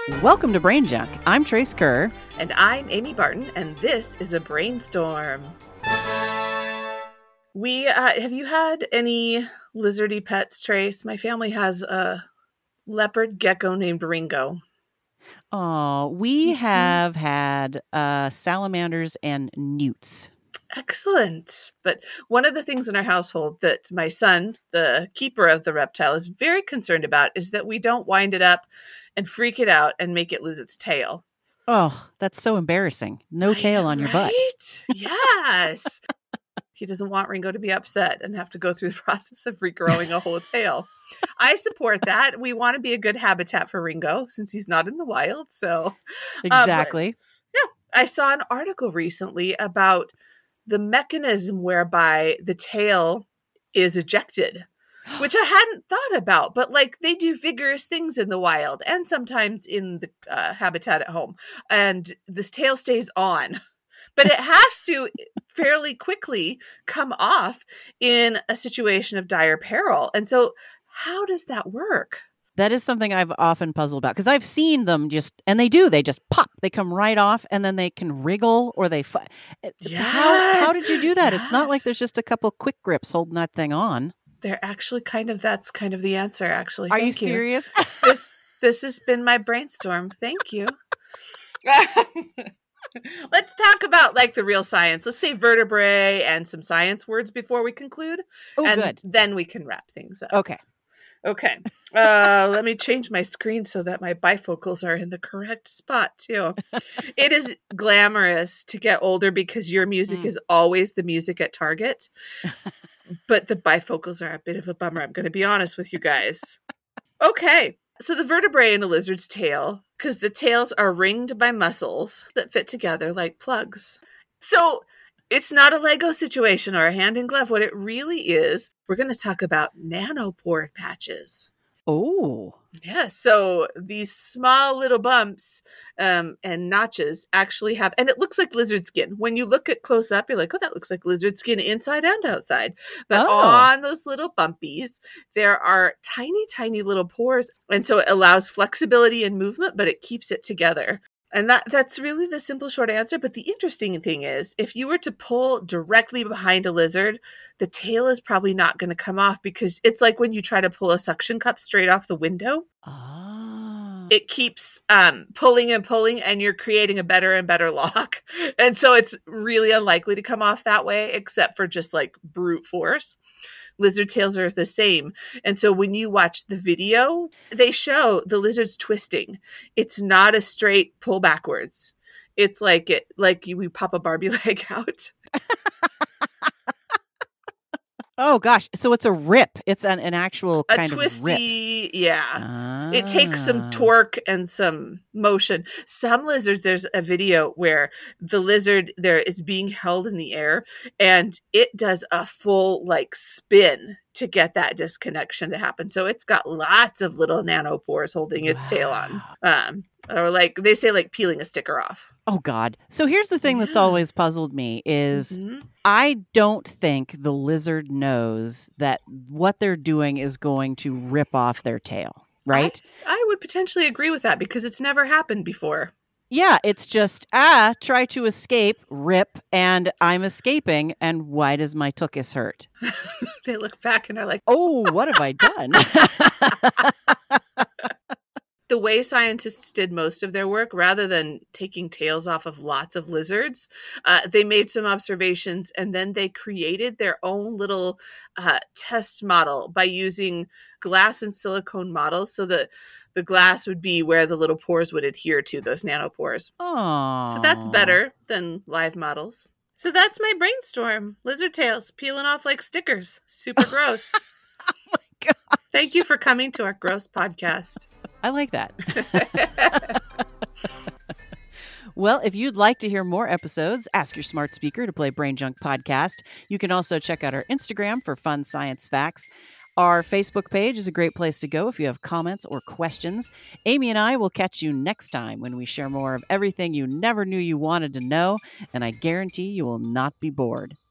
Welcome to Brain Junk. I'm Trace Kerr. And I'm Amy Barton, and this is a brainstorm. Have you had any lizardy pets, Trace? My family has a leopard gecko named Ringo. Oh, we have had salamanders and newts. Excellent. But one of the things in our household that my son, the keeper of the reptile, is very concerned about is that we don't wind it up and freak it out and make it lose its tail. Oh, that's so embarrassing. No tail on your butt. Yes. He doesn't want Ringo to be upset and have to go through the process of regrowing a whole tail. I support that. We want to be a good habitat for Ringo since he's not in the wild. So exactly. I saw an article recently about the mechanism whereby the tail is ejected, which I hadn't thought about, but like they do vigorous things in the wild and sometimes in the habitat at home, and this tail stays on, but it has to fairly quickly come off in a situation of dire peril. And so how does that work? That is something I've often puzzled about because I've seen them they just pop. They come right off and then they can wriggle or they How did you do that? Yes. It's not like there's just a couple quick grips holding that thing on. They're actually that's kind of the answer, actually. Are you serious? This has been my brainstorm. Thank you. Let's talk about like the real science. Let's say vertebrae and some science words before we conclude. Oh, and good. Then we can wrap things up. Okay. Let me change my screen so that my bifocals are in the correct spot too. It is glamorous to get older because your music is always the music at Target. But the bifocals are a bit of a bummer. I'm going to be honest with you guys. Okay. So the vertebrae in a lizard's tail, because the tails are ringed by muscles that fit together like plugs. So it's not a Lego situation or a hand in glove. What it really is, we're going to talk about nanopore patches. Oh. Yeah, so these small little bumps and notches actually have, and it looks like lizard skin. When you look at close up, you're like, oh, that looks like lizard skin inside and outside. But on those little bumpies, there are tiny, tiny little pores. And so it allows flexibility and movement, but it keeps it together. And that's really the simple short answer. But the interesting thing is, if you were to pull directly behind a lizard, the tail is probably not going to come off because it's like when you try to pull a suction cup straight off the window. Oh. It keeps pulling and pulling, and you're creating a better and better lock. And so it's really unlikely to come off that way, except for just like brute force. Lizard tails are the same. And so when you watch the video, they show the lizards twisting. It's not a straight pull backwards. It's like we pop a Barbie leg out. Oh, gosh. So it's a rip. It's an actual kind twisty, of rip. Yeah. It takes some torque and some motion. Some lizards, there's a video where the lizard there is being held in the air and it does a full like spin to get that disconnection to happen. So it's got lots of little nanopores holding its tail on. Or like they say, like peeling a sticker off. Oh, God. So here's the thing that's always puzzled me is I don't think the lizard knows that what they're doing is going to rip off their tail, right? I would potentially agree with that because it's never happened before. Yeah, it's just, try to escape, rip, and I'm escaping, and why does my tuchus hurt? They look back and are like, oh, what have I done? The way scientists did most of their work, rather than taking tails off of lots of lizards, they made some observations and then they created their own little test model by using glass and silicone models so that the glass would be where the little pores would adhere to, those nanopores. Oh. So that's better than live models. So that's my brainstorm. Lizard tails peeling off like stickers. Super gross. Oh my God. Thank you for coming to our gross podcast. I like that. Well, if you'd like to hear more episodes, ask your smart speaker to play Brain Junk Podcast. You can also check out our Instagram for fun science facts. Our Facebook page is a great place to go if you have comments or questions. Amy and I will catch you next time when we share more of everything you never knew you wanted to know, and I guarantee you will not be bored.